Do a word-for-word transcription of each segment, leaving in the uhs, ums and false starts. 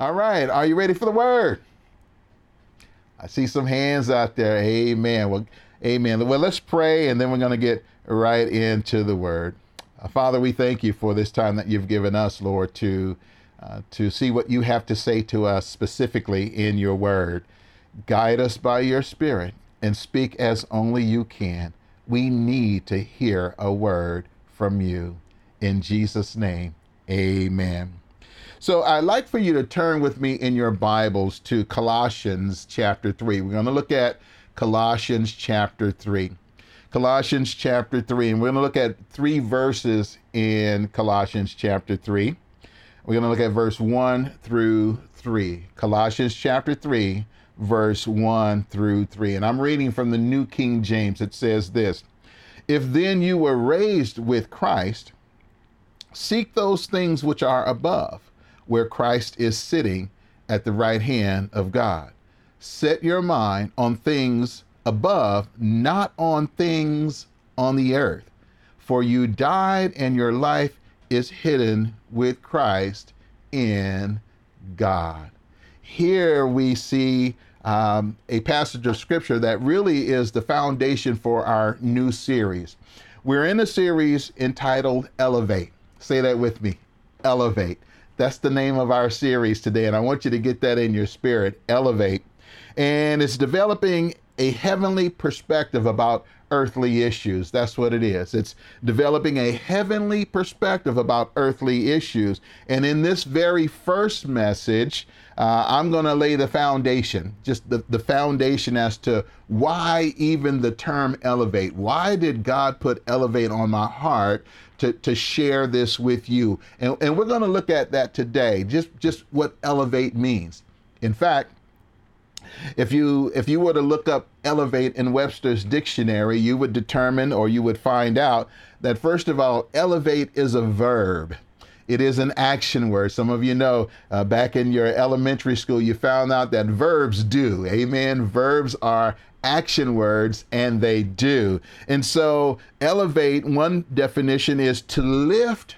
All right. Are you ready for the word? I see some hands out there. Amen. Well, amen. Well, let's pray, and then we're going to get right into the word. Uh, Father, we thank you for this time that you've given us, Lord, to uh, to see what you have to say to us specifically in your word. Guide us by your Spirit and speak as only you can. We need to hear a word from you. In Jesus' name, amen. So I'd like for you to turn with me in your Bibles to Colossians chapter three. We're going to look at Colossians chapter three. Colossians chapter three, and we're going to look at three verses in Colossians chapter three. We're going to look at verse one through three. Colossians chapter three, verse one through three. And I'm reading from the New King James. It says this: If then you were raised with Christ, seek those things which are above, where Christ is sitting at the right hand of God. Set your mind on things above, not on things on the earth. For you died, and your life is hidden with Christ in God. Here we see um, a passage of scripture that really is the foundation for our new series. We're in a series entitled Elevate. Say that with me, Elevate. That's the name of our series today, and I want you to get that in your spirit, Elevate. And it's developing a heavenly perspective about earthly issues. That's what it is. It's developing a heavenly perspective about earthly issues. And in this very first message, uh, I'm going to lay the foundation, just the, the foundation as to why even the term elevate. Why did God put elevate on my heart to, to share this with you? And, and we're going to look at that today, just, just what elevate means. In fact, If you if you were to look up elevate in Webster's dictionary, you would determine, or you would find out, that first of all, elevate is a verb. It is an action word. Some of you know uh, back in your elementary school, you found out that verbs do. Amen. Verbs are action words, and they do. And so elevate, one definition is to lift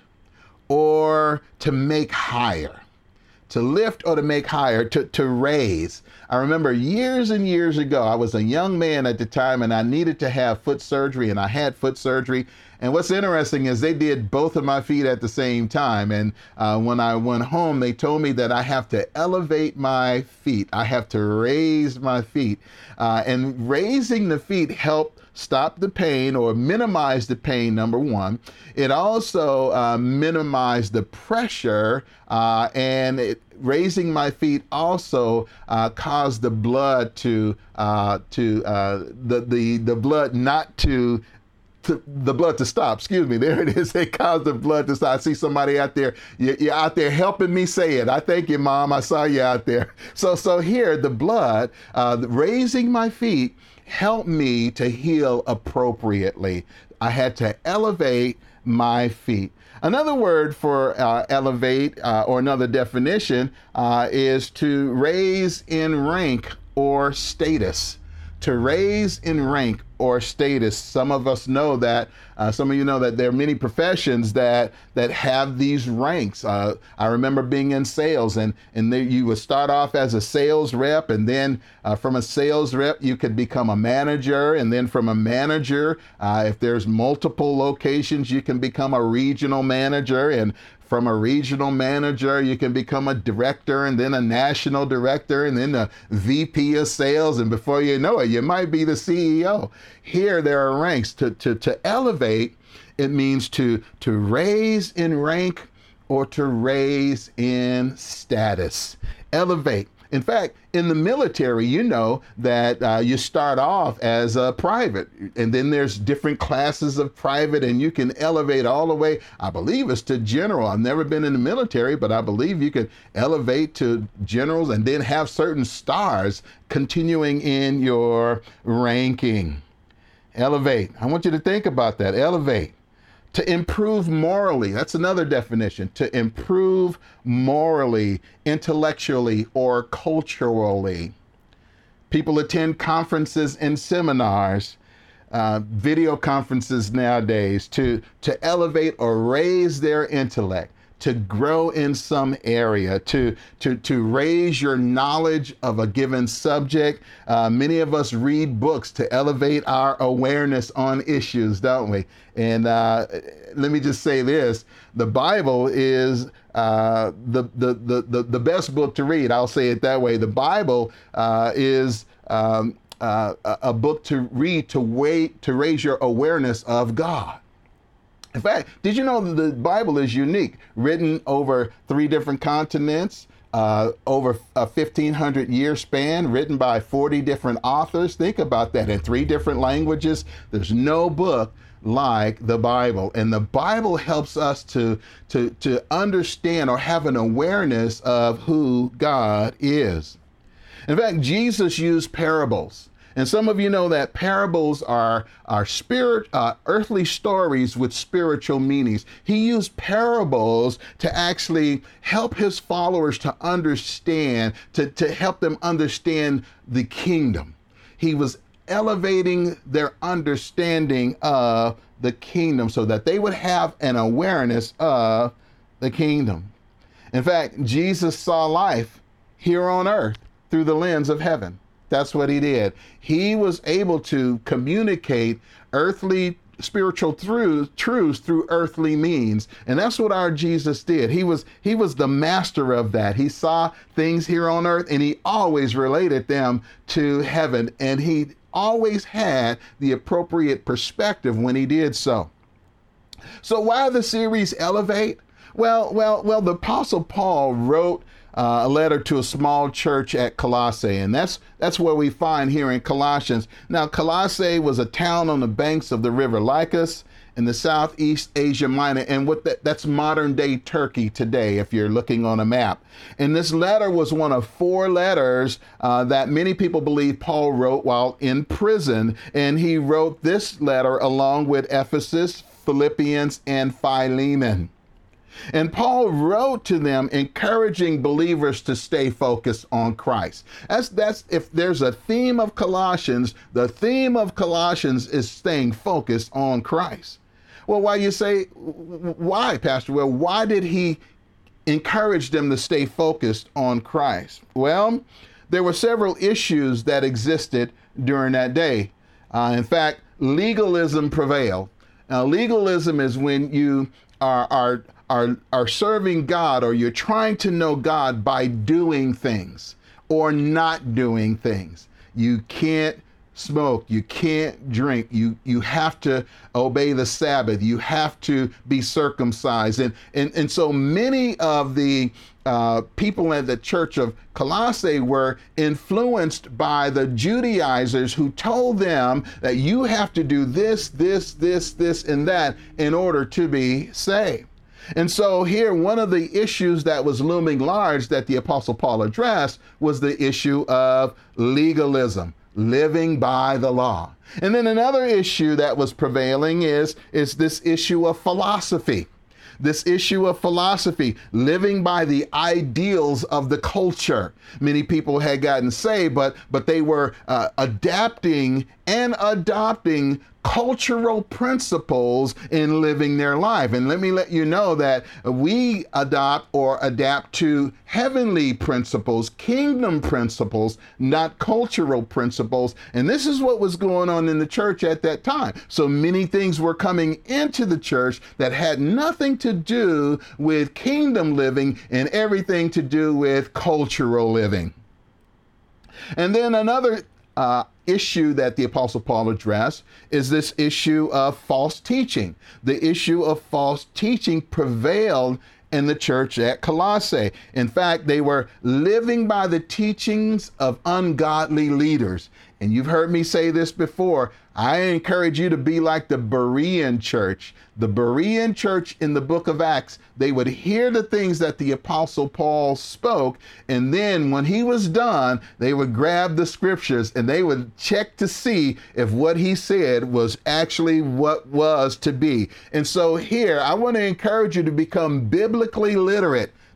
or to make higher. To lift or to make higher, to, to raise. I remember years and years ago, I was a young man at the time, and I needed to have foot surgery, and I had foot surgery. And what's interesting is they did both of my feet at the same time. And uh, when I went home, they told me that I have to elevate my feet. I have to raise my feet. Uh, and raising the feet helped stop the pain or minimize the pain, number one. It also uh, minimized the pressure, uh, and it, raising my feet also uh, caused the blood to, uh, to uh, the, the, the blood not to, To, the blood to stop, excuse me, there it is. It caused the blood to stop. I see somebody out there, you're, you're out there helping me say it. I thank you, Mom, I saw you out there. So so here, the blood, uh, raising my feet, helped me to heal appropriately. I had to elevate my feet. Another word for uh, elevate, uh, or another definition, uh, is to raise in rank or status. To raise in rank or status. Some of us know that, uh, some of you know that there are many professions that that have these ranks. Uh, I remember being in sales, and, and there you would start off as a sales rep, and then uh, from a sales rep, you could become a manager, and then from a manager, uh, if there's multiple locations, you can become a regional manager, and from a regional manager, you can become a director, and then a national director, and then a V P of sales. And before you know it, you might be the C E O. Here, there are ranks. To, to, to elevate, it means to, to raise in rank or to raise in status. Elevate. In fact, in the military, you know that uh, you start off as a private, and then there's different classes of private, and you can elevate all the way, I believe it's to general. I've never been in the military, but I believe you can elevate to generals and then have certain stars continuing in your ranking. Elevate. I want you to think about that. Elevate. To improve morally, that's another definition. To improve morally, intellectually, or culturally. People attend conferences and seminars, uh, video conferences nowadays, to, to elevate or raise their intellect, to grow in some area, to, to, to raise your knowledge of a given subject. Uh, many of us read books to elevate our awareness on issues, don't we? And uh, let me just say this, the Bible is uh, the, the, the, the, the best book to read. I'll say it that way. The Bible uh, is um, uh, a book to read to wait, to raise your awareness of God. In fact, did you know that the Bible is unique, written over three different continents, uh, over a fifteen hundred year span, written by forty different authors? Think about that, in three different languages. There's no book like the Bible. And the Bible helps us to, to, to understand or have an awareness of who God is. In fact, Jesus used parables. And some of you know that parables are, are spirit, uh, earthly stories with spiritual meanings. He used parables to actually help his followers to understand, to, to help them understand the kingdom. He was elevating their understanding of the kingdom so that they would have an awareness of the kingdom. In fact, Jesus saw life here on earth through the lens of heaven. That's what he did. He was able to communicate earthly spiritual truths truths through earthly means. And that's what our Jesus did. He was, he was the master of that. He saw things here on earth and he always related them to heaven. And he always had the appropriate perspective when he did so. So why the series Elevate? Well, well, well, the Apostle Paul wrote Uh, a letter to a small church at Colossae, and that's that's what we find here in Colossians. Now, Colossae was a town on the banks of the river Lycus in the Southeast Asia Minor, and what that, that's modern day Turkey today, if you're looking on a map. And this letter was one of four letters uh, that many people believe Paul wrote while in prison, and he wrote this letter along with Ephesus, Philippians, and Philemon. And Paul wrote to them encouraging believers to stay focused on Christ. That's, that's if there's a theme of Colossians, the theme of Colossians is staying focused on Christ. Well, why you say, why, Pastor? Well, why did he encourage them to stay focused on Christ? Well, there were several issues that existed during that day. Uh, in fact, legalism prevailed. Now, legalism is when you are, are Are, are serving God, or you're trying to know God by doing things or not doing things. You can't smoke, you can't drink, you you have to obey the Sabbath, you have to be circumcised. And, and, and so many of the uh, people at the church of Colossae were influenced by the Judaizers who told them that you have to do this, this, this, this, and that in order to be saved. And so here, one of the issues that was looming large that the Apostle Paul addressed was the issue of legalism, living by the law. And then another issue that was prevailing is, is this issue of philosophy. This issue of philosophy, living by the ideals of the culture. Many people had gotten saved, but, but they were uh, adapting and adopting cultural principles in living their life. And let me let you know that we adopt or adapt to heavenly principles, kingdom principles, not cultural principles. And this is what was going on in the church at that time. So many things were coming into the church that had nothing to do with kingdom living and everything to do with cultural living. And then another uh, issue that the Apostle Paul addressed is this issue of false teaching. The issue of false teaching prevailed in the church at Colossae. In fact, they were living by the teachings of ungodly leaders. And you've heard me say this before. I encourage you to be like the Berean church. The Berean church in the book of Acts, they would hear the things that the Apostle Paul spoke, and then when he was done, they would grab the scriptures and they would check to see if what he said was actually what was to be. And so here, I want to encourage you to become biblically literate.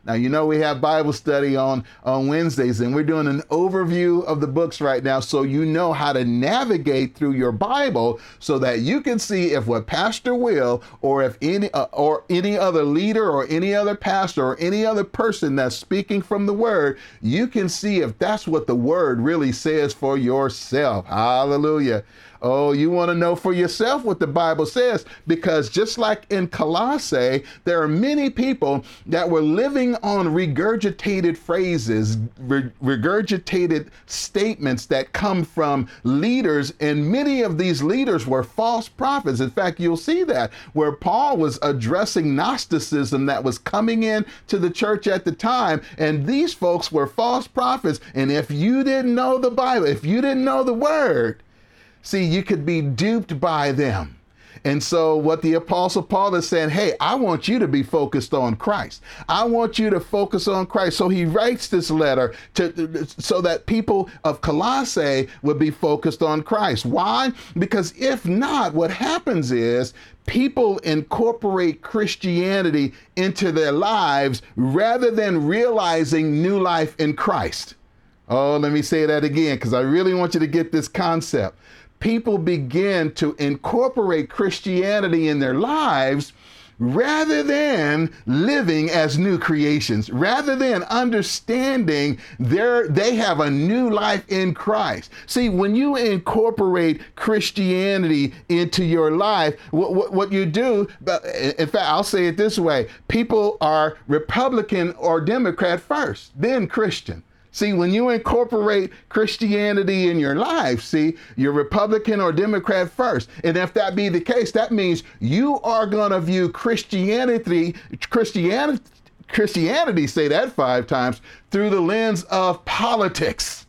Now, you know, we have Bible study on, on Wednesdays, and we're doing an overview of the books right now so you know how to navigate through your Bible so that you can see if what Pastor Will or if any uh, or any other leader or any other pastor or any other person that's speaking from the Word, you can see if that's what the Word really says for yourself. Hallelujah. Oh, you want to know for yourself what the Bible says, because just like in Colossae, there are many people that were living on regurgitated phrases, re- regurgitated statements that come from leaders, and many of these leaders were false prophets. In fact, you'll see that where Paul was addressing Gnosticism that was coming in to the church at the time, and these folks were false prophets. And if you didn't know the Bible, if you didn't know the Word, see, you could be duped by them. And so what the Apostle Paul is saying, hey, I want you to be focused on Christ. I want you to focus on Christ. So he writes this letter to so that people of Colossae would be focused on Christ. Why? Because if not, what happens is people incorporate Christianity into their lives rather than realizing new life in Christ. Oh, let me say that again, because I really want you to get this concept. People begin to incorporate Christianity in their lives rather than living as new creations, rather than understanding their, they have a new life in Christ. See, when you incorporate Christianity into your life, what, what, what you do, in fact, I'll say it this way, people are Republican or Democrat first, then Christian. See, when you incorporate Christianity in your life, see, you're Republican or Democrat first. And if that be the case, that means you are going to view Christianity, Christianity, Christianity, say that five times, through the lens of politics.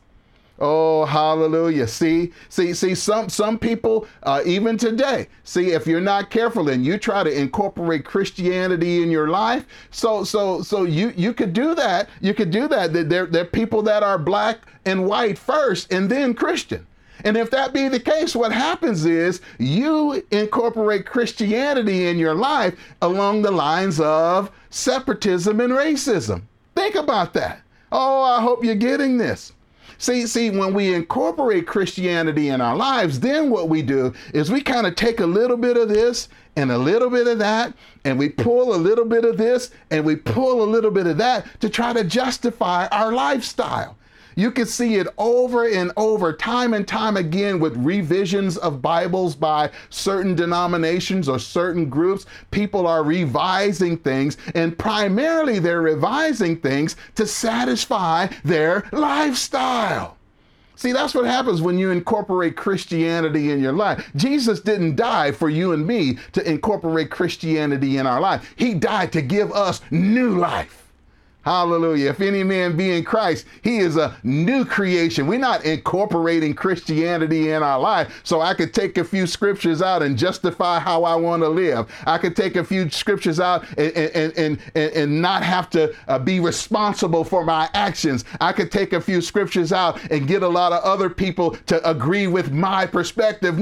Oh, hallelujah. See, see, see, some, some people, uh, even today, see, if you're not careful and you try to incorporate Christianity in your life, so, so, so you, you could do that. You could do that. There, there are people that are black and white first and then Christian. And if that be the case, what happens is you incorporate Christianity in your life along the lines of separatism and racism. Think about that. Oh, I hope you're getting this. See, see, when we incorporate Christianity in our lives, then what we do is we kind of take a little bit of this and a little bit of that, and we pull a little bit of this and we pull a little bit of that to try to justify our lifestyle. You can see it over and over, time and time again, with revisions of Bibles by certain denominations or certain groups. People are revising things, and primarily they're revising things to satisfy their lifestyle. See, that's what happens when you incorporate Christianity in your life. Jesus didn't die for you and me to incorporate Christianity in our life. He died to give us new life. Hallelujah. If any man be in Christ, he is a new creation. We're not incorporating Christianity in our life so I could take a few scriptures out and justify how I want to live. I could take a few scriptures out and, and, and, and, and not have to uh, be responsible for my actions. I could take a few scriptures out and get a lot of other people to agree with my perspective.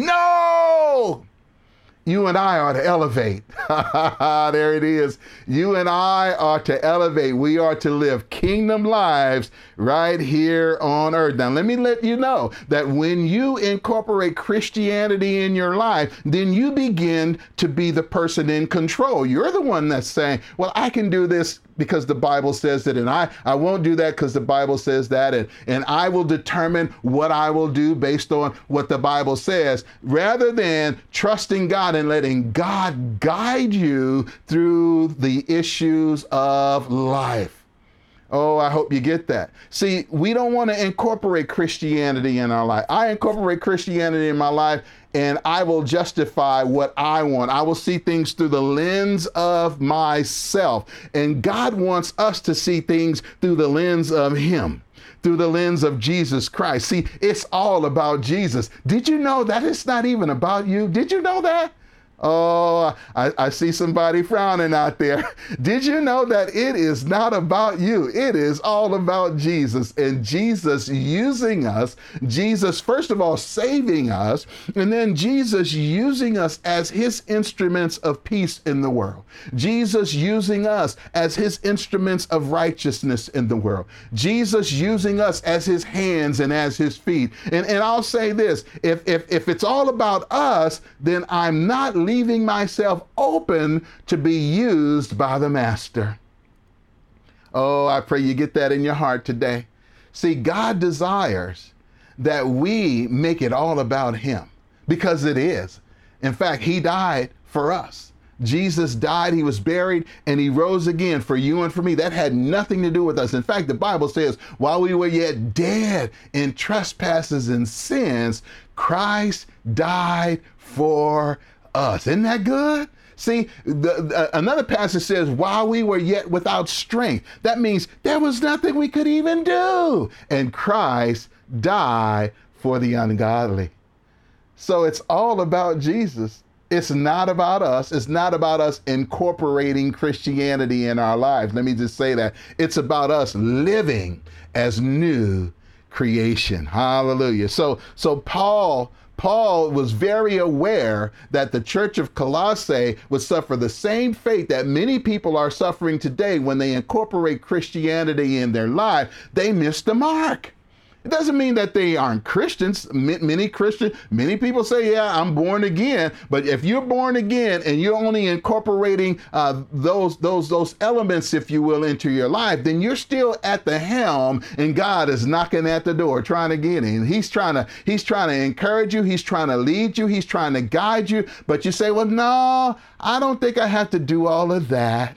No! You and I are to elevate. There it is. You and I are to elevate. We are to live kingdom lives right here on earth. Now, let me let you know that when you incorporate Christianity in your life, then you begin to be the person in control. You're the one that's saying, well, I can do this because the Bible says it, and I, I won't do that because the Bible says that, and, and I will determine what I will do based on what the Bible says, rather than trusting God and letting God guide you through the issues of life. Oh, I hope you get that. See, we don't want to incorporate Christianity in our life. I incorporate Christianity in my life, and I will justify what I want. I will see things through the lens of myself. And God wants us to see things through the lens of Him, through the lens of Jesus Christ. See, it's all about Jesus. Did you know that it's not even about you? Did you know that? Oh, I, I see somebody frowning out there. Did you know that it is not about you? It is all about Jesus, and Jesus using us, Jesus, first of all, saving us, and then Jesus using us as his instruments of peace in the world. Jesus using us as his instruments of righteousness in the world. Jesus using us as his hands and as his feet. And, and I'll say this, if, if, if it's all about us, then I'm not leaving myself open to be used by the Master. Oh, I pray you get that in your heart today. See, God desires that we make it all about him, because it is. In fact, he died for us. Jesus died, he was buried, and he rose again for you and for me. That had nothing to do with us. In fact, the Bible says, while we were yet dead in trespasses and sins, Christ died for us. Isn't that good? See, the, the, another passage says, while we were yet without strength. That means there was nothing we could even do. And Christ died for the ungodly. So it's all about Jesus. It's not about us. It's not about us incorporating Christianity in our lives. Let me just say that. It's about us living as new creation. Hallelujah. So, so Paul, Paul was very aware that the church of Colossae would suffer the same fate that many people are suffering today when they incorporate Christianity in their life. They miss the mark. It doesn't mean that they aren't Christians. Many Christians, many people say, yeah, I'm born again. But if you're born again and you're only incorporating uh, those, those, those elements, if you will, into your life, then you're still at the helm and God is knocking at the door trying to get in. He's trying to, he's trying to encourage you. He's trying to lead you. He's trying to guide you. But you say, well, no, I don't think I have to do all of that.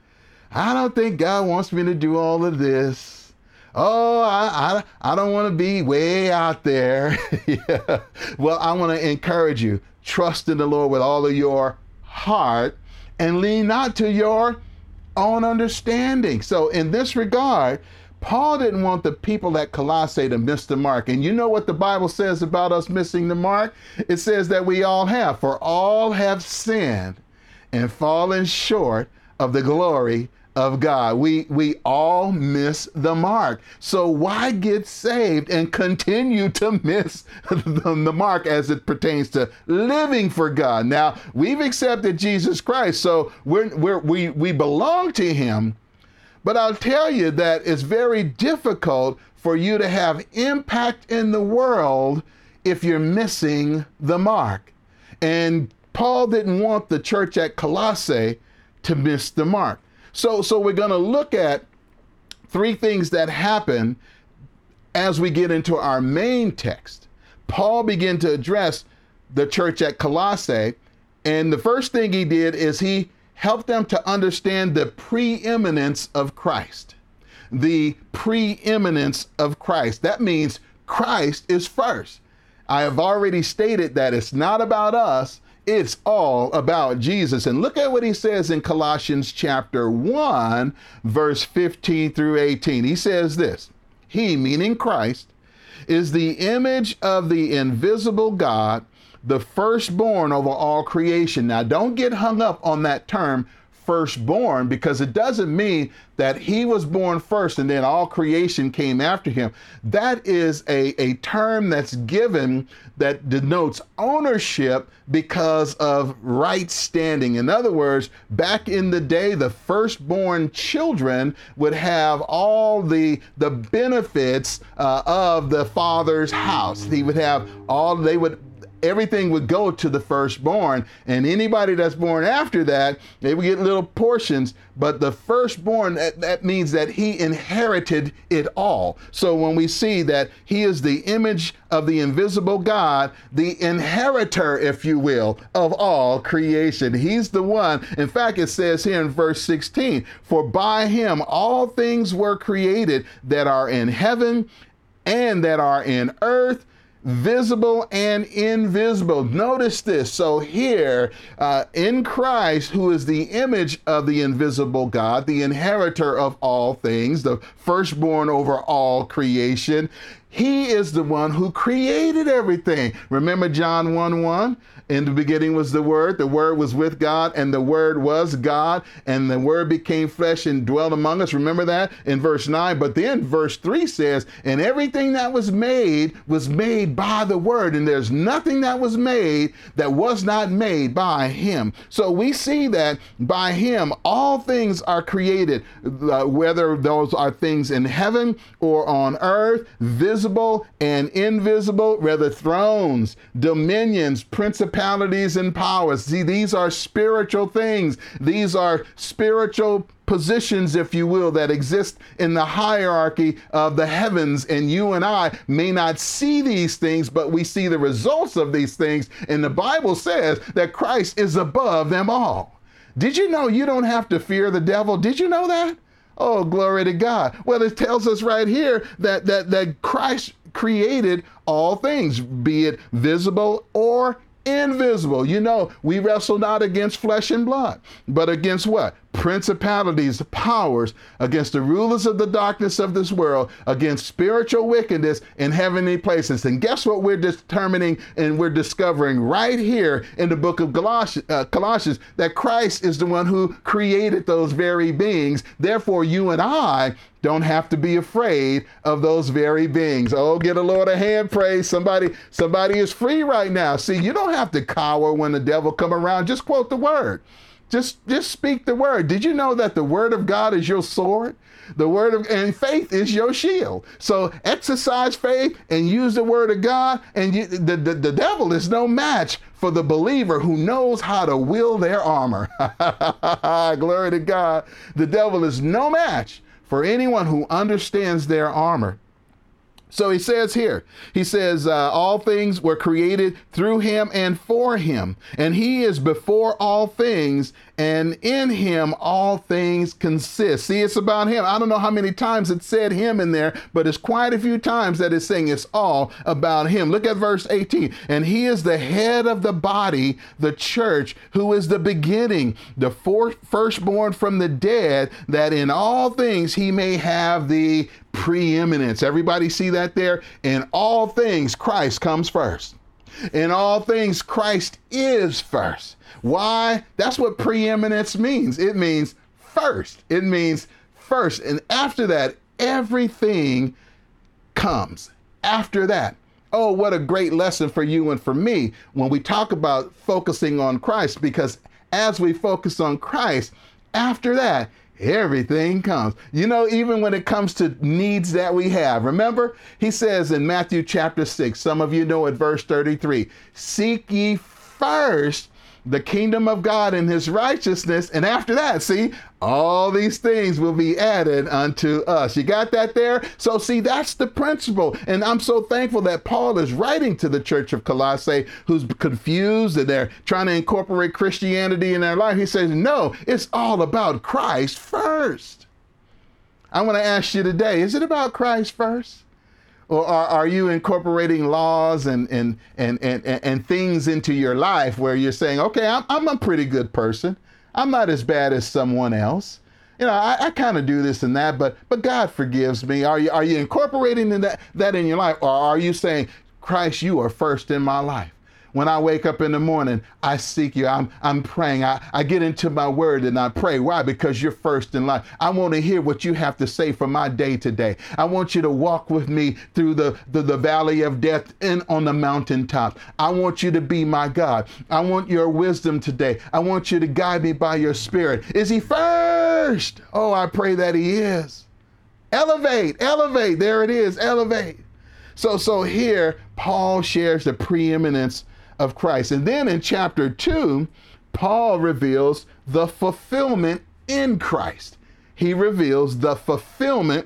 I don't think God wants me to do all of this. Oh, I, I, I don't want to be way out there. Yeah. Well, I want to encourage you. Trust in the Lord with all of your heart and lean not to your own understanding. So in this regard, Paul didn't want the people at Colossae to miss the mark. And you know what the Bible says about us missing the mark? It says that we all have. For all have sinned and fallen short of the glory of God. We we all miss the mark. So why get saved and continue to miss the, the mark as it pertains to living for God? Now, we've accepted Jesus Christ, so we're, we're, we, we belong to him, but I'll tell you that it's very difficult for you to have impact in the world if you're missing the mark. And Paul didn't want the church at Colossae to miss the mark. So, so we're going to look at three things that happen as we get into our main text. Paul began to address the church at Colossae, and the first thing he did is he helped them to understand the preeminence of Christ. The preeminence of Christ. That means Christ is first. I have already stated that it's not about us. It's all about Jesus. And look at what he says in Colossians chapter one, verse fifteen through eighteen. He says this, he, meaning Christ, is the image of the invisible God, the firstborn over all creation. Now, don't get hung up on that term, firstborn, because it doesn't mean that he was born first and then all creation came after him. That is a, a term that's given that denotes ownership because of right standing. In other words, back in the day, the firstborn children would have all the, the benefits uh, of the father's house. He would have all, they would everything would go to the firstborn, and anybody that's born after that, they would get little portions, but the firstborn, that, that means that he inherited it all. So when we see that he is the image of the invisible God, the inheritor, if you will, of all creation, he's the one. In fact, it says here in verse sixteen, for by him all things were created that are in heaven and that are in earth, visible and invisible. Notice this. So here uh, in Christ, who is the image of the invisible God, the inheritor of all things, the firstborn over all creation, He is the one who created everything. Remember John one one? In the beginning was the Word, the Word was with God, and the Word was God, and the Word became flesh and dwelt among us. Remember that in verse nine? But then verse three says, and everything that was made was made by the Word, and there's nothing that was made that was not made by Him. So we see that by Him, all things are created, uh, whether those are things in heaven or on earth, visible and invisible, whether thrones, dominions, principalities, and powers. See, these are spiritual things. These are spiritual positions, if you will, that exist in the hierarchy of the heavens. And you and I may not see these things, but we see the results of these things. And the Bible says that Christ is above them all. Did you know you don't have to fear the devil? Did you know that? Oh, glory to God. Well, it tells us right here that that that Christ created all things, be it visible or invisible. You know, we wrestle not against flesh and blood, but against what? Principalities, powers, against the rulers of the darkness of this world, against spiritual wickedness in heavenly places. And guess what we're determining and we're discovering right here in the book of Colossians, uh, Colossians, that Christ is the one who created those very beings. Therefore, you and I don't have to be afraid of those very beings. Oh, get a Lord a hand praise. Somebody, somebody is free right now. See, you don't have to cower when the devil come around. Just quote the word. Just, just speak the word. Did you know that the word of God is your sword? The word of, and faith is your shield. So exercise faith and use the word of God, and you, the, the, the devil is no match for the believer who knows how to wield their armor. Glory to God. The devil is no match for anyone who understands their armor. So he says here, he says, uh, all things were created through him and for him, and he is before all things, and in him all things consist. See, it's about him. I don't know how many times it said him in there, but it's quite a few times that it's saying it's all about him. Look at verse eighteen. And he is the head of the body, the church, who is the beginning, the fourth, firstborn from the dead, that in all things he may have the preeminence. Everybody see that there? In all things, Christ comes first. In all things, Christ is first. Why? That's what preeminence means. It means first. It means first. And after that, everything comes after that. Oh, what a great lesson for you and for me when we talk about focusing on Christ, because as we focus on Christ, after that, everything comes. You know, even when it comes to needs that we have. Remember, he says in Matthew chapter six, some of you know it, verse thirty-three, seek ye first the kingdom of God and his righteousness. And after that, see, all these things will be added unto us. You got that there? So see, that's the principle. And I'm so thankful that Paul is writing to the church of Colossae, who's confused and they're trying to incorporate Christianity in their life. He says, no, it's all about Christ first. I want to ask you today, is it about Christ first? Or are, are you incorporating laws and, and, and, and, and things into your life where you're saying, okay, I'm, I'm a pretty good person. I'm not as bad as someone else. You know, I, I kind of do this and that, but but God forgives me. Are you are you incorporating in that, that in your life? Or are you saying, Christ, you are first in my life? When I wake up in the morning, I seek you. I'm I'm praying. I, I get into my word and I pray. Why? Because you're first in life. I want to hear what you have to say for my day today. I want you to walk with me through the, the, the valley of death and on the mountaintop. I want you to be my God. I want your wisdom today. I want you to guide me by your spirit. Is he first? Oh, I pray that he is. Elevate, elevate. There it is, elevate. So, so here, Paul shares the preeminence of Christ. And then in chapter two, Paul reveals the fulfillment in Christ. He reveals the fulfillment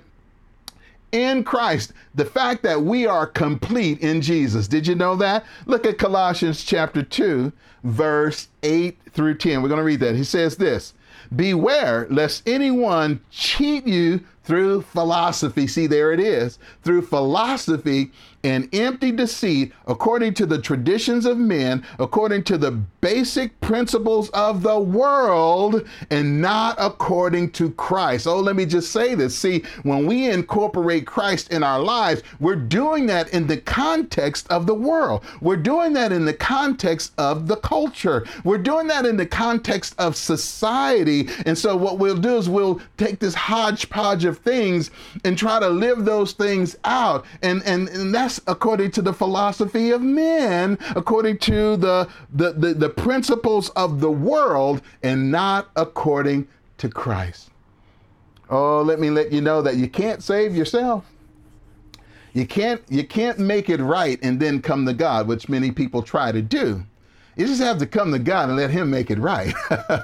in Christ. The fact that we are complete in Jesus. Did you know that? Look at Colossians chapter two, verse eight through ten. We're going to read that. He says this, beware lest anyone cheat you through philosophy. See, there it is. Through philosophy and empty deceit, according to the traditions of men, according to the basic principles of the world, and not according to Christ. Oh, let me just say this. See, when we incorporate Christ in our lives, we're doing that in the context of the world. We're doing that in the context of the culture. We're doing that in the context of society. And so what we'll do is we'll take this hodgepodge of things and try to live those things out. And, and, and that's according to the philosophy of men, according to the, the, the, the principles of the world, and not according to Christ. Oh, let me let you know that you can't save yourself. You can't, you can't make it right and then come to God, which many people try to do. You just have to come to God and let him make it right.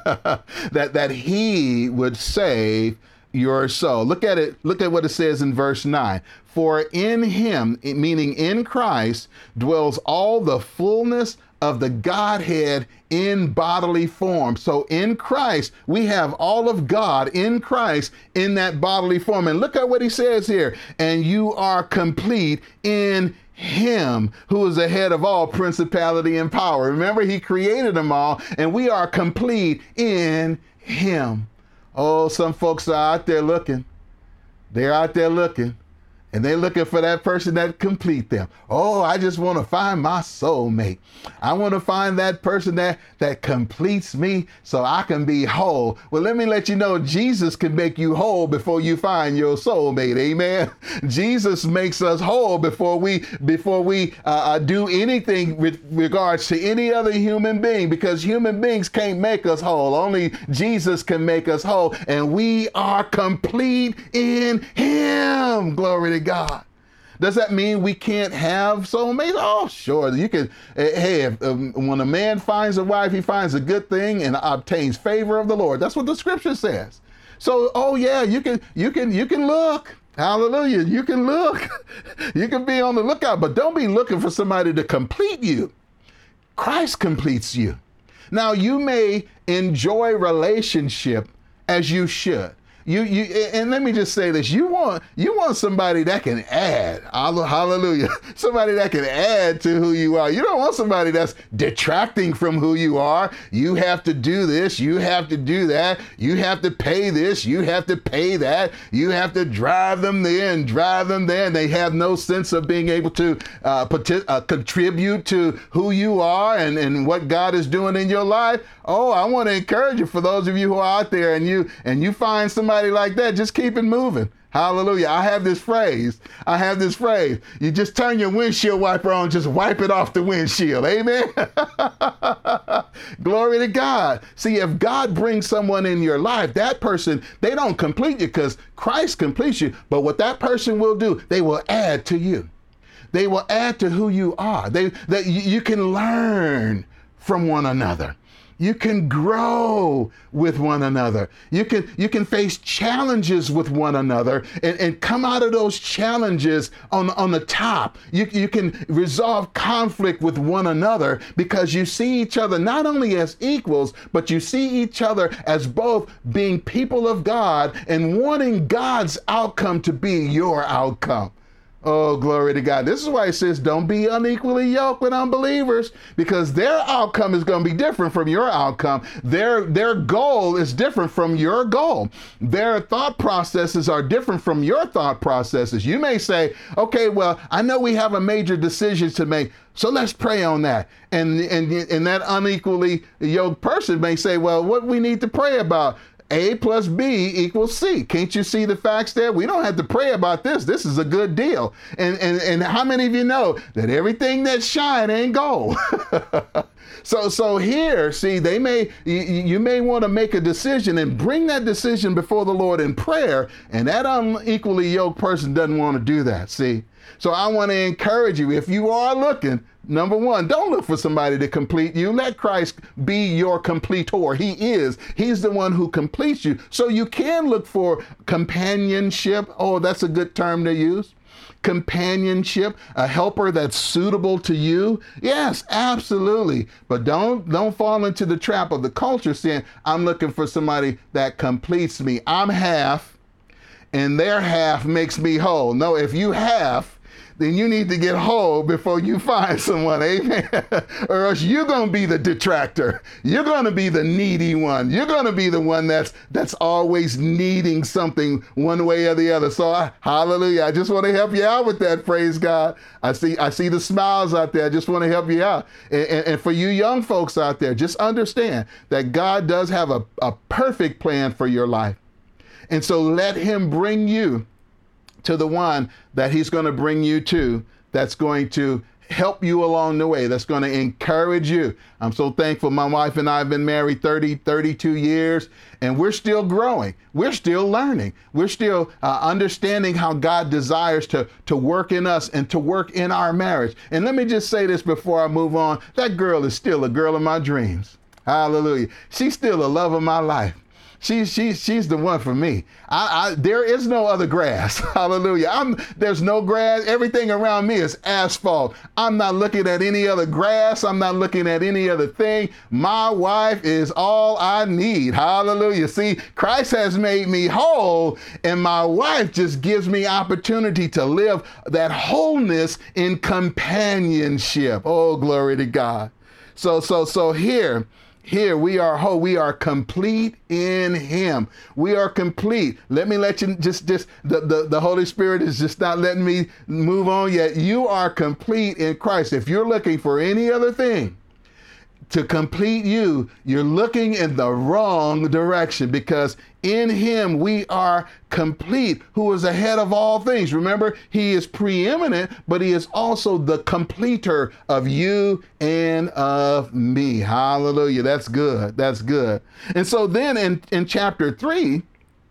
that, that he would save your soul. Look at it. Look at what it says in verse nine. For in him, meaning in Christ, dwells all the fullness of the Godhead in bodily form. So in Christ, we have all of God in Christ in that bodily form. And look at what he says here. And you are complete in him who is the head of all principality and power. Remember, he created them all, and we are complete in him. Oh, some folks are out there looking. They're out there looking. And they're looking for that person that complete them. Oh, I just want to find my soulmate. I want to find that person that, that completes me so I can be whole. Well, let me let you know, Jesus can make you whole before you find your soulmate. Amen. Jesus makes us whole before we before we uh, do anything with regards to any other human being, because human beings can't make us whole. Only Jesus can make us whole, and we are complete in him. Glory to God. Does that mean we can't have soulmates? Oh, sure. You can. Hey, if, um, when a man finds a wife, he finds a good thing and obtains favor of the Lord. That's what the scripture says. So, oh yeah, you can, you can, you can look. Hallelujah. You can look. You can be on the lookout, but don't be looking for somebody to complete you. Christ completes you. Now, you may enjoy relationship as you should. You, you, and let me just say this, you want, you want somebody that can add, hallelujah, somebody that can add to who you are. You don't want somebody that's detracting from who you are. You have to do this, you have to do that, you have to pay this, you have to pay that, you have to drive them there and drive them there, and they have no sense of being able to uh, pati- uh, contribute to who you are and, and what God is doing in your life. Oh, I want to encourage you, for those of you who are out there and you and you find somebody like that, just keep it moving. Hallelujah. I have this phrase. I have this phrase. You just turn your windshield wiper on, just wipe it off the windshield. Amen. Glory to God. See, if God brings someone in your life, that person, they don't complete you because Christ completes you. But what that person will do, they will add to you. They will add to who you are. They, that you can learn from one another. You can grow with one another. You can you can face challenges with one another and, and come out of those challenges on, on the top. You, you can resolve conflict with one another because you see each other not only as equals, but you see each other as both being people of God and wanting God's outcome to be your outcome. Oh, glory to God. This is why it says don't be unequally yoked with unbelievers, because their outcome is going to be different from your outcome. Their, their goal is different from your goal. Their thought processes are different from your thought processes. You may say, okay, well, I know we have a major decision to make, so let's pray on that. And, and, and that unequally yoked person may say, well, what we need to pray about? A plus B equals C. Can't you see the facts there? We don't have to pray about this. This is a good deal. And and, and how many of you know that everything that shine ain't gold? so so here, see, they may you, you may want to make a decision and bring that decision before the Lord in prayer, and that unequally yoked person doesn't want to do that, see? So I want to encourage you, if you are looking, number one, don't look for somebody to complete you. Let Christ be your completor. He is. He's the one who completes you. So you can look for companionship. Oh, that's a good term to use. Companionship, a helper that's suitable to you. Yes, absolutely. But don't don't fall into the trap of the culture saying, I'm looking for somebody that completes me. I'm half, and their half makes me whole. No, if you half, then you need to get whole before you find someone, amen? Or else you're going to be the detractor. You're going to be the needy one. You're going to be the one that's that's always needing something one way or the other. So, I, hallelujah. I just want to help you out with that, praise God. I see I see the smiles out there. I just want to help you out. And, and, and for you young folks out there, just understand that God does have a, a perfect plan for your life. And so let him bring you to the one that he's going to bring you to, that's going to help you along the way, that's going to encourage you. I'm so thankful. My wife and I have been married thirty, thirty-two years, and we're still growing. We're still learning. We're still uh, understanding how God desires to, to work in us and to work in our marriage. And let me just say this before I move on. That girl is still a girl of my dreams. Hallelujah. She's still the love of my life. She's she's she's the one for me. I, I there is no other grass. Hallelujah. I'm there's no grass. Everything around me is asphalt. I'm not looking at any other grass. I'm not looking at any other thing. My wife is all I need. Hallelujah. See, Christ has made me whole, and my wife just gives me opportunity to live that wholeness in companionship. Oh, glory to God. So so so here. Here we are whole. We are complete in him. We are complete. Let me let you just, just the, the, the Holy Spirit is just not letting me move on yet. You are complete in Christ. If you're looking for any other thing to complete you, you're looking in the wrong direction, because in him we are complete, who is ahead of all things. Remember, he is preeminent, but he is also the completer of you and of me. Hallelujah. That's good. That's good. And so then in, in chapter three,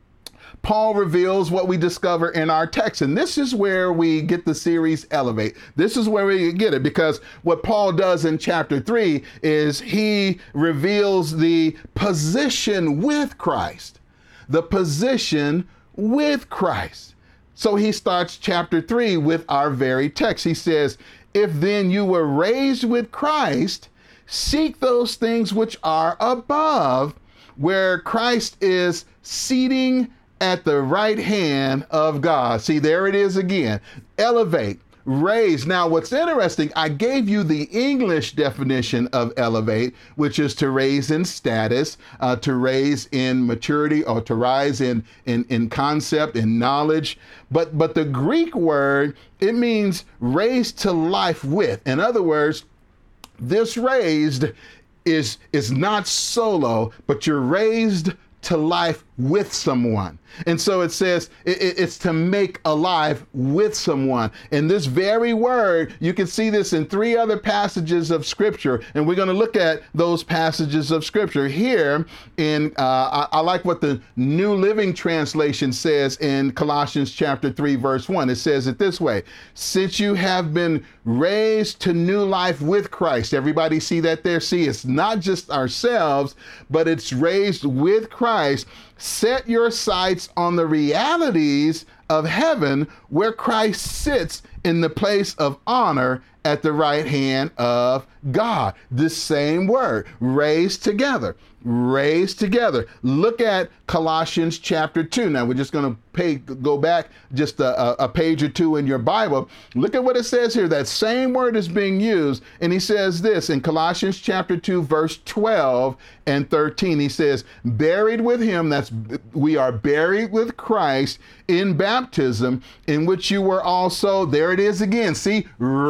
Paul reveals what we discover in our text. And this is where we get the series Elevate. This is where we get it, because what Paul does in chapter three is he reveals the position with Christ, the position with Christ. So he starts chapter three with our very text. He says, if then you were raised with Christ, seek those things which are above, where Christ is seating at the right hand of God. See, there it is again. Elevate, raise. Now, what's interesting, I gave you the English definition of elevate, which is to raise in status, uh, to raise in maturity, or to rise in, in, in concept, in knowledge. But, but the Greek word, it means raised to life with. In other words, this raised is, is not solo, but you're raised to life with someone. And so it says it, it, it's to make alive with someone. And this very word, you can see this in three other passages of scripture. And we're going to look at those passages of scripture here in, uh, I, I like what the New Living Translation says in Colossians chapter three, verse one. It says it this way: since you have been raised to new life with Christ. Everybody see that there? See, it's not just ourselves, but it's raised with Christ. Set your sights on the realities of heaven, where Christ sits in the place of honor at the right hand of God. The same word, raised together, raised together. Look at Colossians chapter two. Now we're just going to pay, go back just a, a page or two in your Bible. Look at what it says here. That same word is being used. And he says this in Colossians chapter two, verse twelve and thirteen. He says, buried with him, that's we are buried with Christ in baptism, in which you were also, there it is again, see,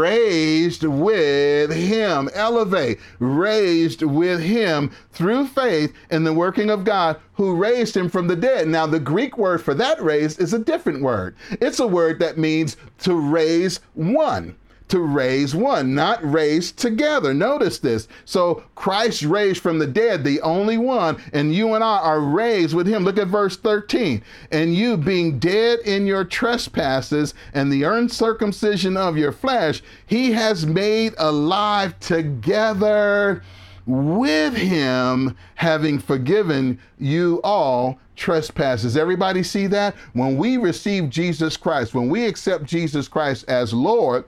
raised with him. Elevate, raised with him through faith in the working of God, who raised him from the dead. Now, the Greek word for that raised is a different word. It's a word that means to raise one. To raise one, not raise together. Notice this. So Christ raised from the dead, the only one, and you and I are raised with him. Look at verse thirteen. And you, being dead in your trespasses and the uncircumcision of your flesh, he has made alive together with him, having forgiven you all trespasses. Everybody see that? When we receive Jesus Christ, when we accept Jesus Christ as Lord,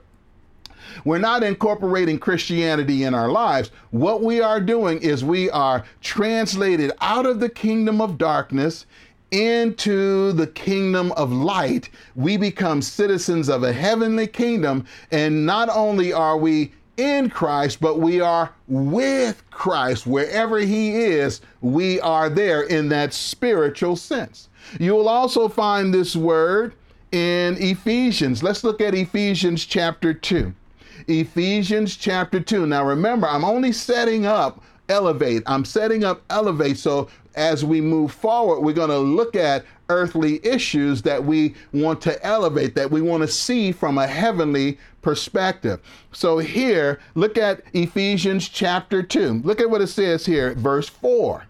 we're not incorporating Christianity in our lives. What we are doing is we are translated out of the kingdom of darkness into the kingdom of light, we become citizens of a heavenly kingdom. And not only are we in Christ, but we are with Christ. Wherever he is, we are there in that spiritual sense. You will also find this word in Ephesians. Let's look at Ephesians chapter two. Ephesians chapter two. Now remember, I'm only setting up Elevate. I'm setting up Elevate. So as we move forward, we're going to look at earthly issues that we want to elevate, that we want to see from a heavenly perspective. So here, look at Ephesians chapter two. Look at what it says here, verse four.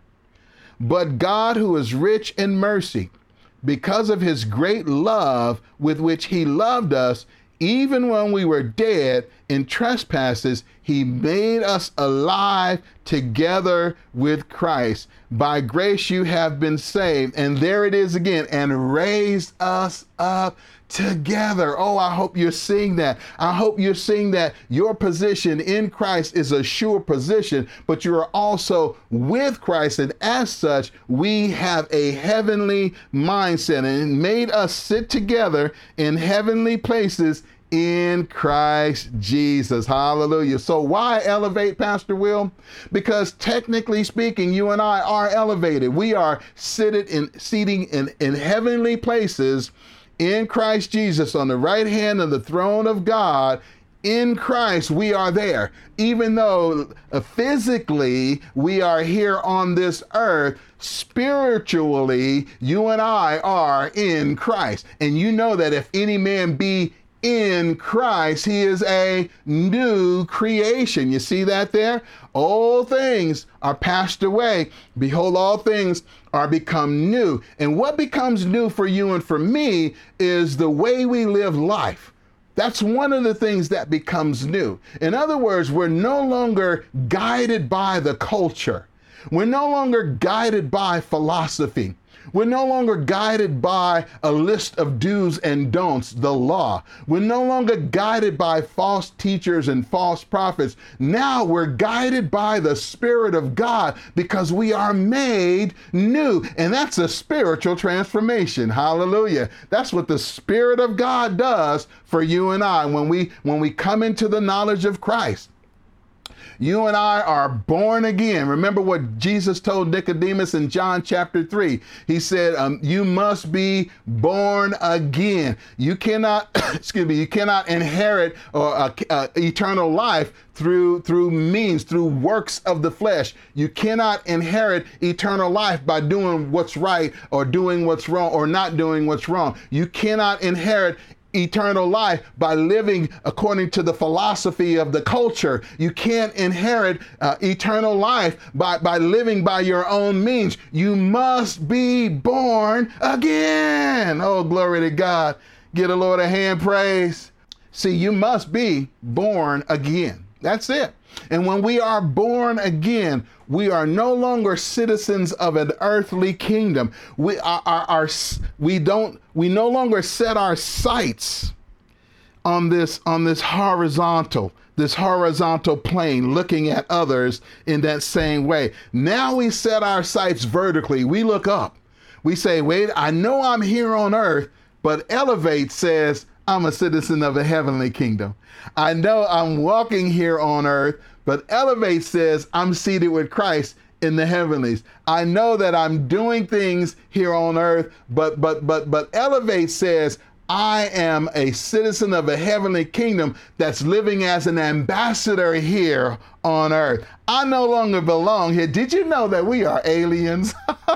But God, who is rich in mercy, because of his great love with which he loved us, even when we were dead in trespasses, he made us alive together with Christ. By grace you have been saved. And there it is again, and raised us up together. Oh, I hope you're seeing that. I hope you're seeing that your position in Christ is a sure position, but you are also with Christ. And as such, we have a heavenly mindset and made us sit together in heavenly places in Christ Jesus. Hallelujah. So why elevate, Pastor Will? Because technically speaking, you and I are elevated. We are seated in seating in, in heavenly places in Christ Jesus on the right hand of the throne of God. In Christ, we are there. Even though uh, physically we are here on this earth, spiritually, you and I are in Christ. And you know that if any man be in Christ, he is a new creation. You see that there? All things are passed away. Behold, all things are become new. And what becomes new for you and for me is the way we live life. That's one of the things that becomes new. In other words, we're no longer guided by the culture. We're no longer guided by philosophy. We're no longer guided by a list of do's and don'ts, the law. We're no longer guided by false teachers and false prophets. Now we're guided by the Spirit of God because we are made new. And that's a spiritual transformation. Hallelujah. That's what the Spirit of God does for you and I when we, when we come into the knowledge of Christ. You and I are born again. Remember what Jesus told Nicodemus in John chapter three. He said, um, you must be born again. You cannot, excuse me, you cannot inherit or uh, uh, eternal life through through means, through works of the flesh. You cannot inherit eternal life by doing what's right or doing what's wrong or not doing what's wrong. You cannot inherit eternal life by living according to the philosophy of the culture. You can't inherit uh, eternal life by, by living by your own means. You must be born again. Oh, glory to God. Give the Lord a hand praise. See, you must be born again. That's it. And when we are born again, we are no longer citizens of an earthly kingdom. We are, are, are we don't we no longer set our sights on this on this horizontal this horizontal plane, looking at others in that same way. Now we set our sights vertically. We look up. We say, wait, I know I'm here on earth, but Elevate says I'm a citizen of a heavenly kingdom. I know I'm walking here on earth, but Elevate says I'm seated with Christ in the heavenlies. I know that I'm doing things here on earth, but but but but Elevate says I am a citizen of a heavenly kingdom that's living as an ambassador here on earth. I no longer belong here. Did you know that we are aliens?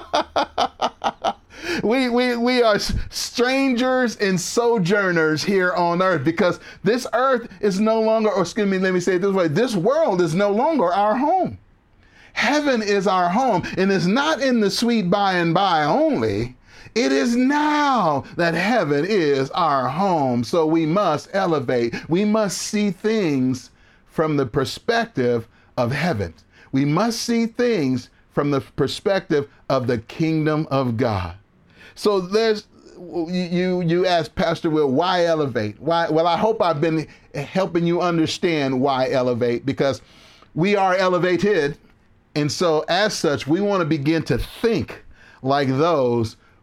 We, we, we are strangers and sojourners here on earth, because this earth is no longer, or excuse me, let me say it this way, this world is no longer our home. Heaven is our home, and it's not in the sweet by and by only. It is now that heaven is our home. So we must elevate. We must see things from the perspective of heaven. We must see things from the perspective of the kingdom of God. So there's, you, you asked Pastor Will, why elevate? Why? Well, I hope I've been helping you understand why elevate, because we are elevated. And so as such, we want to begin to think like those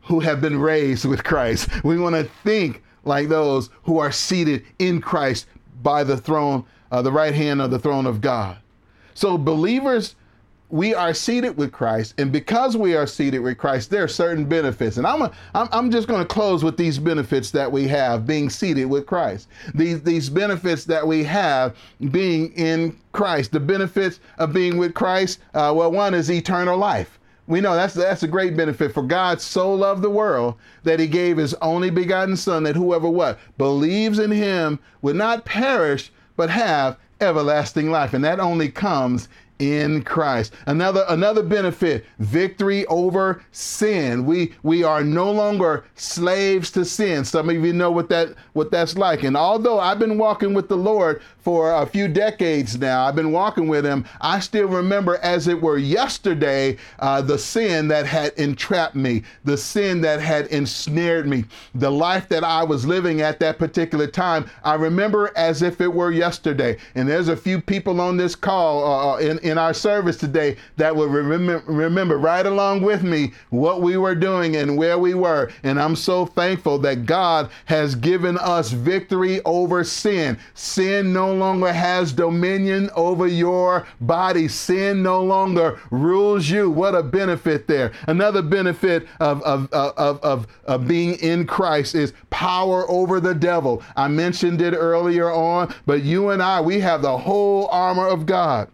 who have been raised with Christ. We want to think like those who are seated in Christ by the throne, uh, the right hand of the throne of God. So believers, we are seated with Christ, and because we are seated with Christ, there are certain benefits. And I'm a, I'm, I'm just going to close with these benefits that we have being seated with Christ. These these benefits that we have being in Christ. The benefits of being with Christ, uh, well, one is eternal life. We know that's that's a great benefit. For God so loved the world that he gave his only begotten Son, that whoever what believes in him would not perish but have everlasting life, and that only comes in Christ. Another another benefit, victory over sin. We we are no longer slaves to sin. Some of you know what that what that's like. And although I've been walking with the Lord for a few decades now, I've been walking with him, I still remember as it were yesterday uh, the sin that had entrapped me, the sin that had ensnared me, the life that I was living at that particular time. I remember as if it were yesterday. And there's a few people on this call uh, in in our service today that will remember, remember right along with me what we were doing and where we were. And I'm so thankful that God has given us victory over sin. Sin no longer has dominion over your body. Sin no longer rules you. What a benefit there. Another benefit of, of, of, of, of being in Christ is power over the devil. I mentioned it earlier on, but you and I, we have the whole armor of God.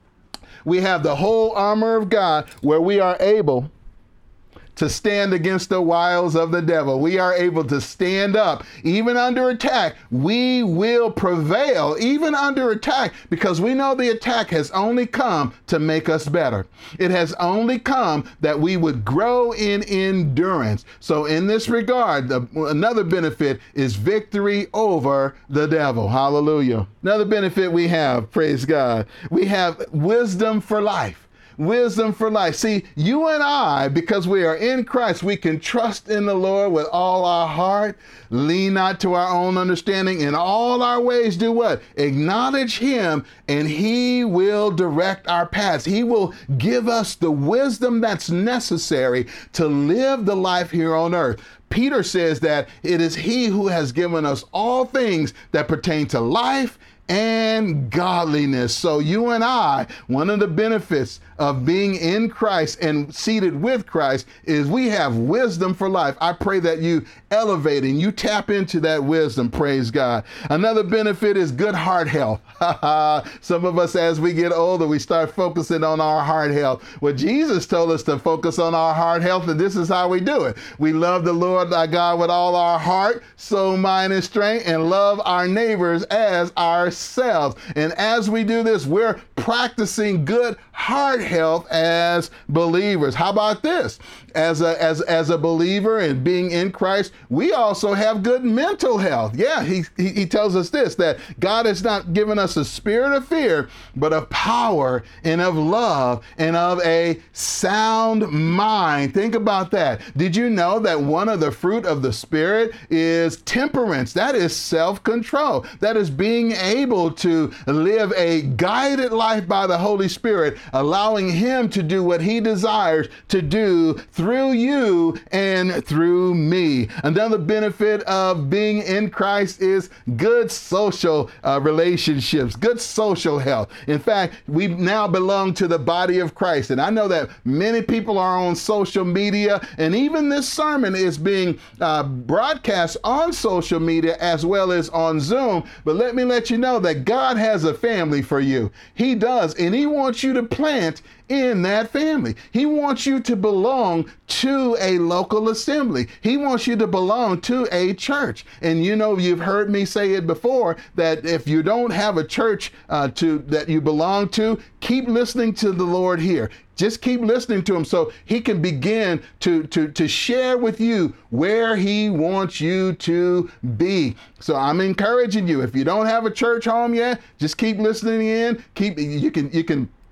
We have the whole armor of God where we are able to stand against the wiles of the devil. We are able to stand up even under attack. We will prevail even under attack because we know the attack has only come to make us better. It has only come that we would grow in endurance. So in this regard, the, another benefit is victory over the devil. Hallelujah. Another benefit we have, praise God, we have wisdom for life. Wisdom for life. See, you and I, because we are in Christ, we can trust in the Lord with all our heart, lean not to our own understanding, in all our ways do what? Acknowledge him, and he will direct our paths. He will give us the wisdom that's necessary to live the life here on earth. Peter says that it is he who has given us all things that pertain to life and godliness. So you and I, one of the benefits of being in Christ and seated with Christ is we have wisdom for life. I pray that you elevate and you tap into that wisdom. Praise God. Another benefit is good heart health. Some of us, as we get older, we start focusing on our heart health. Well, Jesus told us to focus on our heart health, and this is how we do it. We love the Lord our God with all our heart, soul, mind, and strength, and love our neighbors as ourselves. And as we do this, we're practicing good heart health as believers. How about this? As a, as, as a believer and being in Christ, we also have good mental health. Yeah, he, he, he tells us this, that God has not given us a spirit of fear, but of power and of love and of a sound mind. Think about that. Did you know that one of the fruit of the Spirit is temperance? That is self-control. That is being able to live a guided life by the Holy Spirit, allowing him to do what he desires to do through you and through me. Another benefit of being in Christ is good social uh, relationships, good social health. In fact, we now belong to the body of Christ. And I know that many people are on social media, and even this sermon is being uh, broadcast on social media as well as on Zoom. But let me let you know that God has a family for you. He does, and he wants you to plant in that family. He wants you to belong to a local assembly. He wants you to belong to a church. And you know, you've heard me say it before, that if you don't have a church uh, to that you belong to, keep listening to the Lord here. Just keep listening to him so he can begin to, to, to share with you where he wants you to be. So I'm encouraging you, if you don't have a church home yet, just keep listening in. Keep, you can, you can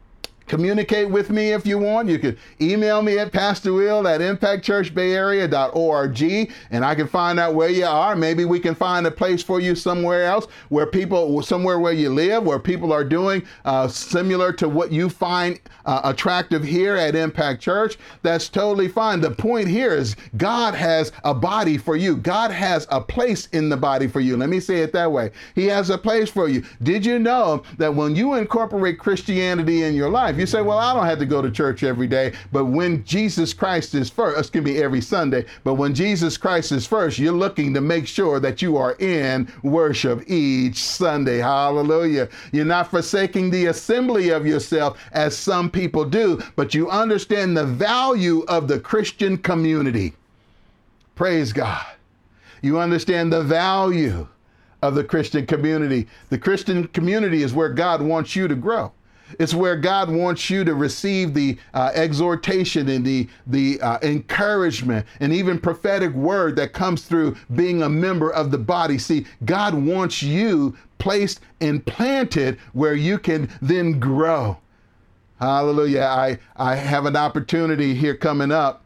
communicate with me if you want. You can email me at pastor will at impact church bay area dot org, and I can find out where you are. Maybe we can find a place for you somewhere else, where people, somewhere where you live, where people are doing uh, similar to what you find uh, attractive here at Impact Church. That's totally fine. The point here is God has a body for you. God has a place in the body for you. Let me say it that way. He has a place for you. Did you know that when you incorporate Christianity in your life, you say, well, I don't have to go to church every day, but when Jesus Christ is first, it can be every Sunday, but when Jesus Christ is first, you're looking to make sure that you are in worship each Sunday. Hallelujah. You're not forsaking the assembly of yourself as some people do, but you understand the value of the Christian community. Praise God. You understand the value of the Christian community. The Christian community is where God wants you to grow. It's where God wants you to receive the uh, exhortation and the, the uh, encouragement and even prophetic word that comes through being a member of the body. See, God wants you placed and planted where you can then grow. Hallelujah. I, I have an opportunity here coming up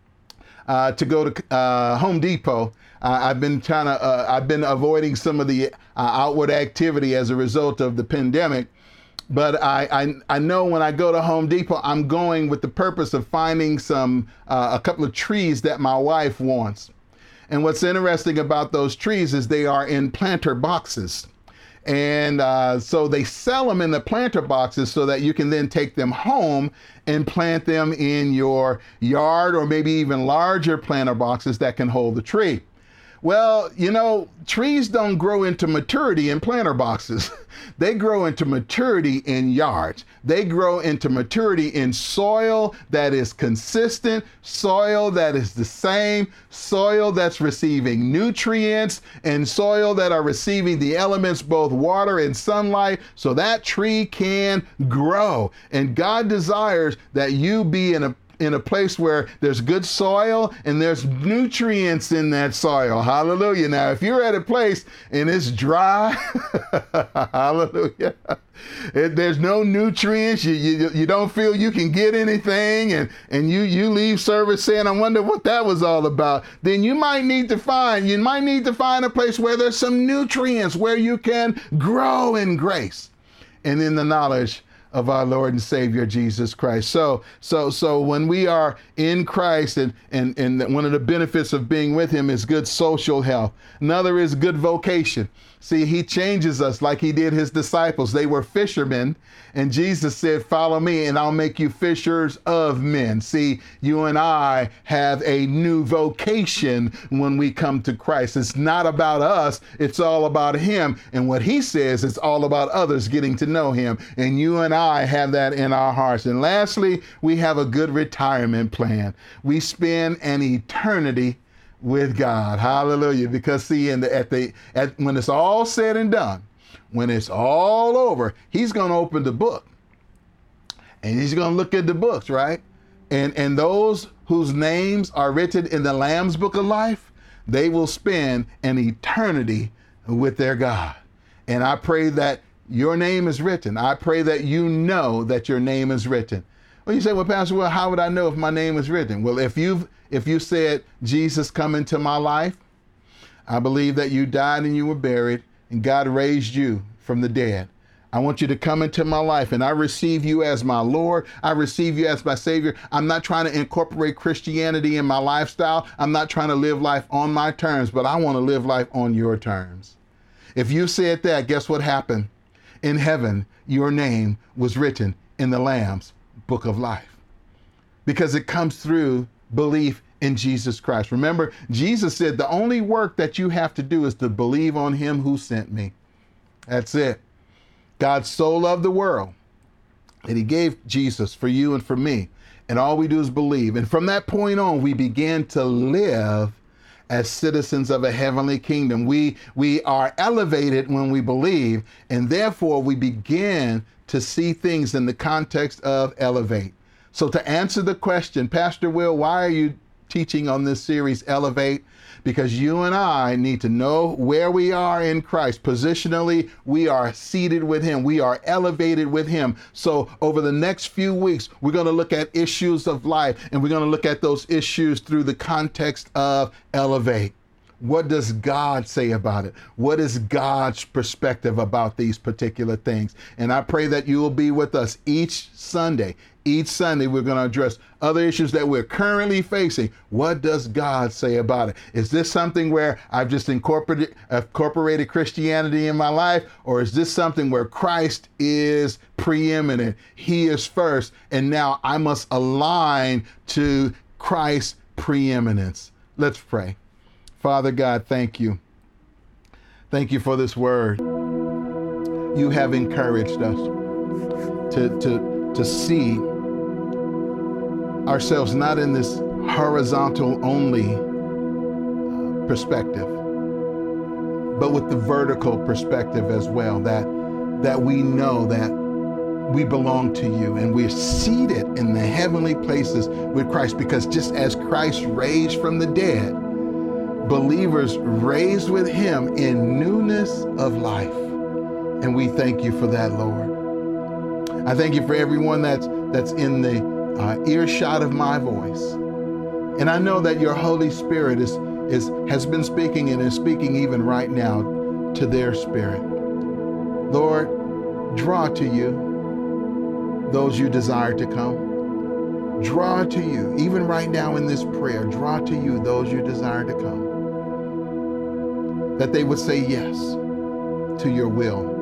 uh, to go to uh, Home Depot. Uh, I've been trying to, uh, I've been avoiding some of the uh, outward activity as a result of the pandemic. But I, I I know when I go to Home Depot, I'm going with the purpose of finding some, uh, a couple of trees that my wife wants. And what's interesting about those trees is they are in planter boxes. And uh, so they sell them in the planter boxes so that you can then take them home and plant them in your yard, or maybe even larger planter boxes that can hold the tree. Well, you know, trees don't grow into maturity in planter boxes. They grow into maturity in yards. They grow into maturity in soil that is consistent, soil that is the same, soil that's receiving nutrients, and soil that are receiving the elements, both water and sunlight, so that tree can grow. And God desires that you be in a in a place where there's good soil and there's nutrients in that soil. Hallelujah. Now, if you're at a place and it's dry, hallelujah, it, there's no nutrients, you, you you don't feel you can get anything, and, and you, you leave service saying, I wonder what that was all about, then you might need to find, you might need to find a place where there's some nutrients, where you can grow in grace and in the knowledge of our Lord and Savior Jesus Christ. So, so, so when we are in Christ, and, and, and one of the benefits of being with him is good social health. Another is good vocation. See, he changes us like he did his disciples. They were fishermen, and Jesus said, follow me and I'll make you fishers of men. See, you and I have a new vocation when we come to Christ. It's not about us, it's all about him. And what he says, it's all about others getting to know him. And you and I have that in our hearts. And lastly, we have a good retirement plan. We spend an eternity with God. Hallelujah. Because see, in the, at the, at, when it's all said and done, when it's all over, he's going to open the book and he's going to look at the books, right? And, and those whose names are written in the Lamb's Book of Life, they will spend an eternity with their God. And I pray that your name is written. I pray that you know that your name is written. Well, you say, well, Pastor, well, how would I know if my name is written? Well, if you've If you said, Jesus, come into my life, I believe that you died and you were buried and God raised you from the dead. I want you to come into my life and I receive you as my Lord. I receive you as my Savior. I'm not trying to incorporate Christianity in my lifestyle. I'm not trying to live life on my terms, but I want to live life on your terms. If you said that, guess what happened? In heaven, your name was written in the Lamb's Book of Life, because it comes through belief in Jesus Christ. Remember, Jesus said the only work that you have to do is to believe on him who sent me. That's it. God so loved the world that he gave Jesus for you and for me. And all we do is believe. And from that point on, we begin to live as citizens of a heavenly kingdom. We, we are elevated when we believe, and therefore we begin to see things in the context of elevate. So to answer the question, Pastor Will, why are you teaching on this series, Elevate, because you and I need to know where we are in Christ. Positionally, we are seated with him. We are elevated with him. So over the next few weeks, we're going to look at issues of life, and we're going to look at those issues through the context of elevate. What does God say about it? What is God's perspective about these particular things? And I pray that you will be with us each Sunday. Each Sunday, we're going to address other issues that we're currently facing. What does God say about it? Is this something where I've just incorporated, incorporated Christianity in my life? Or is this something where Christ is preeminent? He is first. And now I must align to Christ's preeminence. Let's pray. Father God, thank you. Thank you for this word. You have encouraged us to, to, to see ourselves not in this horizontal only uh, perspective, but with the vertical perspective as well, that, that we know that we belong to you and we're seated in the heavenly places with Christ, because just as Christ raised from the dead, believers raised with him in newness of life. And we thank you for that, Lord. I thank you for everyone that's that's in the uh, earshot of my voice. And I know that your Holy Spirit is, is has been speaking and is speaking even right now to their spirit. Lord, draw to you those you desire to come. Draw to you, even right now in this prayer, draw to you those you desire to come. That they would say yes to your will,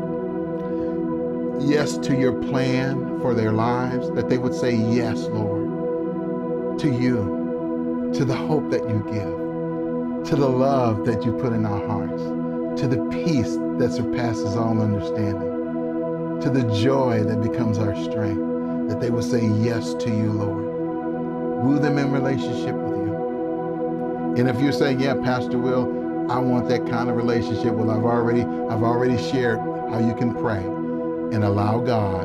yes to your plan for their lives, that they would say yes, Lord, to you, to the hope that you give, to the love that you put in our hearts, to the peace that surpasses all understanding, to the joy that becomes our strength, that they would say yes to you, Lord. Woo them in relationship with you. And if you're saying, yeah, Pastor Will, I want that kind of relationship. Well, I've already, I've already shared how you can pray and allow God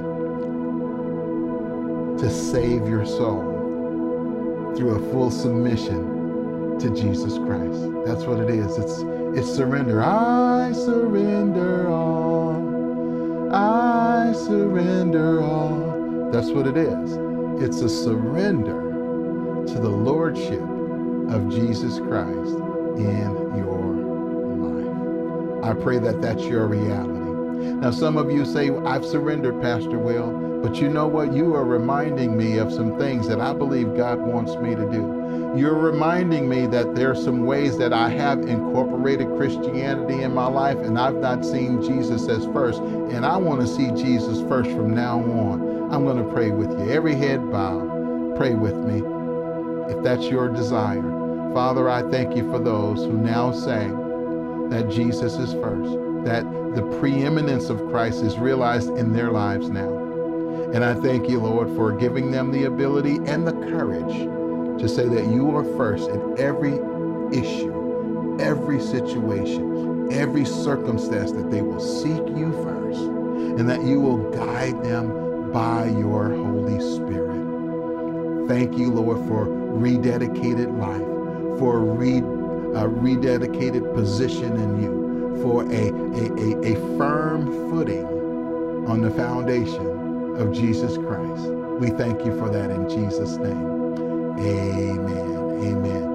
to save your soul through a full submission to Jesus Christ. That's what it is. It's, it's surrender. I surrender all. I surrender all. That's what it is. It's a surrender to the Lordship of Jesus Christ in your life. I pray that that's your reality. Now, some of you say, I've surrendered, Pastor Will, but you know what? You are reminding me of some things that I believe God wants me to do. You're reminding me that there are some ways that I have incorporated Christianity in my life, and I've not seen Jesus as first, and I want to see Jesus first from now on. I'm going to pray with you. Every head bow, pray with me if that's your desire. Father, I thank you for those who now say that Jesus is first, that the preeminence of Christ is realized in their lives now. And I thank you, Lord, for giving them the ability and the courage to say that you are first in every issue, every situation, every circumstance, that they will seek you first, and that you will guide them by your Holy Spirit. Thank you, Lord, for rededicated life, for a re, uh, rededicated position in you, for a, a, a, a firm footing on the foundation of Jesus Christ. We thank you for that in Jesus' name. Amen. Amen.